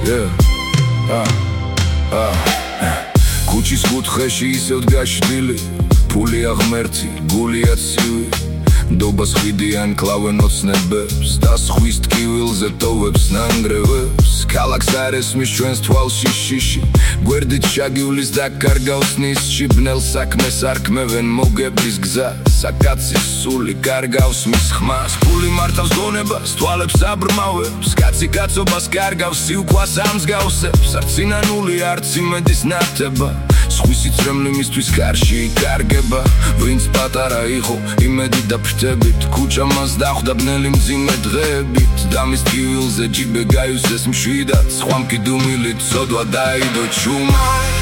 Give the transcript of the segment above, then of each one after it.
ქუჩის კუთხეში ისევ დგაშდილი, ფული აღმერთი, გულია ცივი, ნდობას ხიდიან კლავენ ოცნებებს და ზღვის ტკივილზე ტოვებს ნანგრევებს. ქალაქს არ ესმის ჩვენს თვალში შიში, გვერდით შაგივლის და კარგავს ნისში, ბნელ საქმეს არ ქმევენ მოგებრის გზას, საკაცის სული კარგავს მის ხმას. ფული მართავს გონებას, თვალებს აბრმავებს, კაცი კაცობას კარგავს, სიუხვას ამსგავსებს. არც სინანული, არც იმედის ნათება, ზღვის სიწრემლე მისთვის კარში იკარგება. ვინც პატარა იყო, იმედი და ფრთებით, ქუჩა მას დახვდა ბნელი მძიმე დღეებით, და მის ტკივილზე ჯიბე გაივსეს მშვიდად, სხვა მკიდუმილით ცოდვა დაიდო ჩუმა.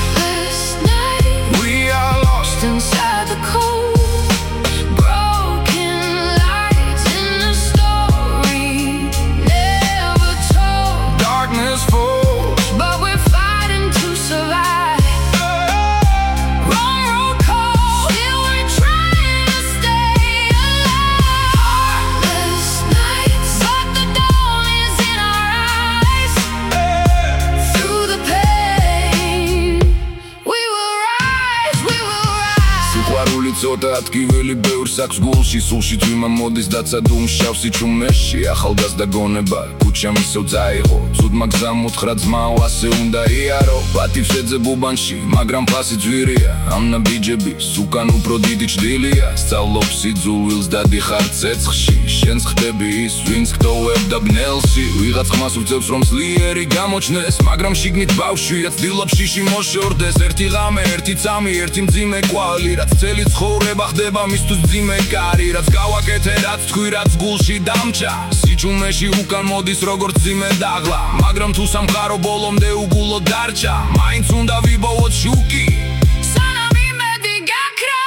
We are lost inside the cold, broken lights in a story never told. Darkness falls, but we're fighting to survive. Wrong road call, still we're trying to stay alive. Heartless nights, but the dawn is in our eyes. Through the pain, we will rise, we will rise. სიყვარული ცოტა ადგიველი ბევრს აქვს გულში, სულში თვიმა მოდის დაცადულ შავსი ჩუმეში. ახალგაზრდა გონება ქუჩა მისევ წაიღო, ცუდმა გზამ უთხრა ძმაო ასე უნდა იარო. პატივს ეძებ უბანში, მაგრამ ფასი ძვირია, ამნა ბიჯების უკან უფრო დიდი ჭრილია. სწავლობ სიძულვილს და დიხარ ცეცხლში, შენს ხდები ის ვინც გტოვებდა ბნელში. ვიღაც ხმას უწევს რომ ძლიერი გამოჩნდეს, მაგრამ შიგნით ბავშვია ცდილობს შიში მოშორდეს. ერთი ღამე, ერთი წამი, ერთი მძიმე კვალი, რაც წელი ცხოვრება ხდება მისთვის მძიმე კარი. რაც გავაკეთე, რაც თქვი, რაც გულში დამჭა, სიჩუმეში უკან მოდის როგორც მძიმე დაღლა. მაგრამ თუ სამყარო ბოლომდე უგულოდ დარჩა, მაინც უნდა ვიბოვოთ შუკი. სანამ იმედი გაქრა.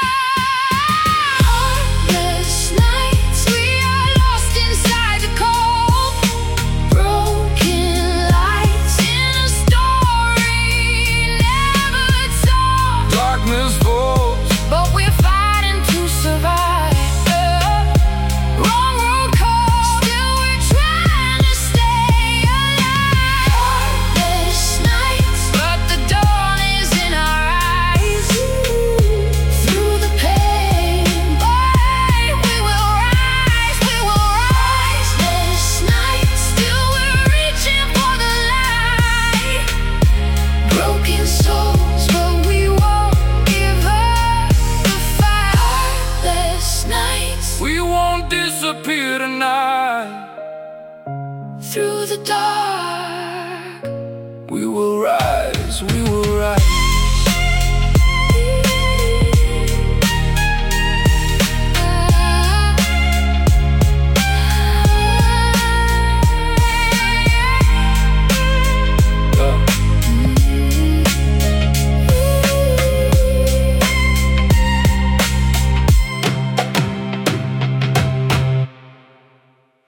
Heartless nights, we are lost inside the cold, broken lights in a story never told. Darkness falls, but we're fighting to survive. Wrong road call, still we're trying to stay alive. Heartless nights, but the dawn is in our eyes. Through the pain, boy, we will rise, we will rise. Heartless nights, still we're reaching for the light. Broken souls, but we won't give up the fight. Heartless nights, we won't disappear tonight. Through the dark, we will rise.